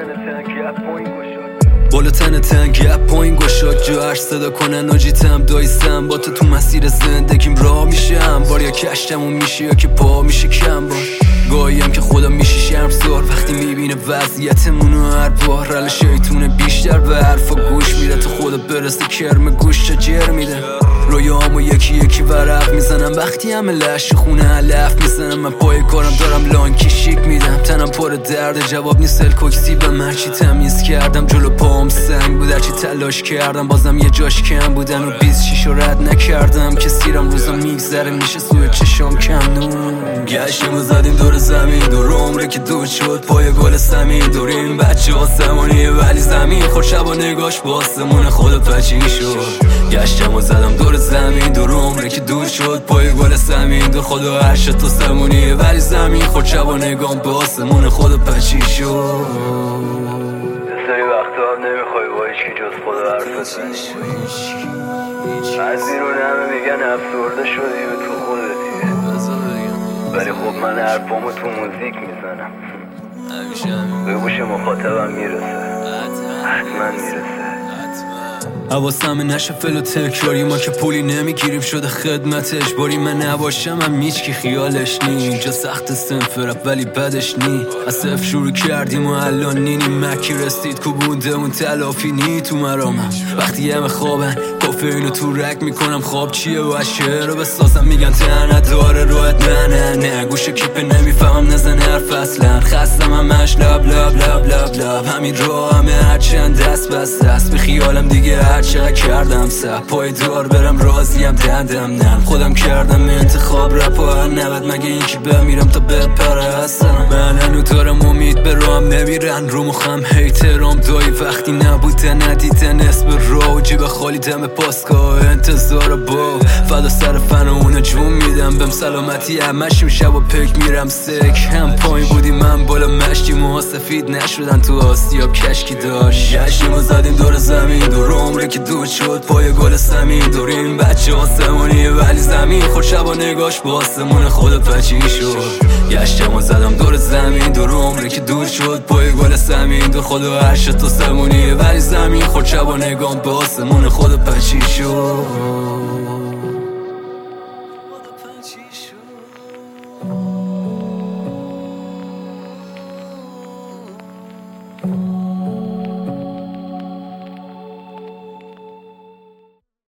بالا تن گپ پایین گشاد جو هر صدا کنن ناجیتم دایستم با تو مسیر زندگیم راه میشم بار یا کشتمون میشه یا که پا میشه کم بار گاهیم که خدا میشه شرمسار وقتی میبینه وضعیتمونو هر بار رل شیطونه بیشتر به حرفا گوش میده تا خدا برسه کرم گوش چه جر میده رویامو یکی یکی ورق میزنم وقتی همه لش خونه علف میزنم من پای کارم دارم لانکی شیک میدم تنم پر درد جواب نیست الکوکسی به من چی تمیز کردم جلو پام سنگ بود هرچی تلاش کردم بازم یه جاش کم بودن و 26 رو رد نکردم که سیرم روزا میگذره میشه سوی چشام کم نون گشتیم و زدیم دور زمین دور عمره که دور شد پای گل سمین دور این بچه آسمونیه ولی زمین خود شبا نگاش با آسمون خود پچی شد گشتم و زدم دور زمین دور عمره که دور شد پای گل سمین دور خدا عرشت تو سمونیه ولی زمین خود شبا نگام به آسمون خود پچی شد سری وقتا هم نمیخوای با هیچکی جز خدا حرف بزنی از بیرون همه میگن افسرده شدی و تو خودتی ولی خب من حرفامو تو موزیک میزنم به گوش مخاطبم میرسه حتما میرسه حواسم نشه فل و تکراری ما که پولی نمیگیریم شده خدمتش باری من نباشم هم هیچ کی خیالش نی اینجا سخت سنفرب ولی بدش نی از صفر شروع کردیم و الان نینی مکی رسید کوبونده اون تلافی نی تو مرامم وقتی همه خوابن کافئینو تو رک میکنم خواب چیه و از شعر بسازم میگن تنه داره روحت نه گوش کیپ نمیفهمم نزن حرف اصلا خستم همش لب لب لب لب لب همین راه همه هرچند دست بسته است به خیالم دیگه چقدر کردم سه پای دار برم راضیم دندم نم خودم کردم انتخاب رپ و هر نبد مگه این که بمیرم تا بپره هستم من هنو دارم امید به رام نمیرن رو مخم هیترام دایی وقتی نبودن ندیدن اسم رو جیب خالی دم پاسگاه انتظار با فدا سر فن و اونو جون میدم بهم سلامتی همشیم شب و پک میرم سک هم پایین بودی من بالا مشتی موها سفید نشدن تو آسیاب کشکی داشت گشتیم و زدیم دور زمین دور عمره که دور شد پای گل سمین دور این بچه آسمونیه ولی زمین خود شبا نگاش با آسمون خود پچی شد گشتم و زدم دور زمین دور عمره که دور شد پای گل سمین دور خود و عرشت تو سمونیه ولی زمین خود شبا نگام به آسمون خود پچی شد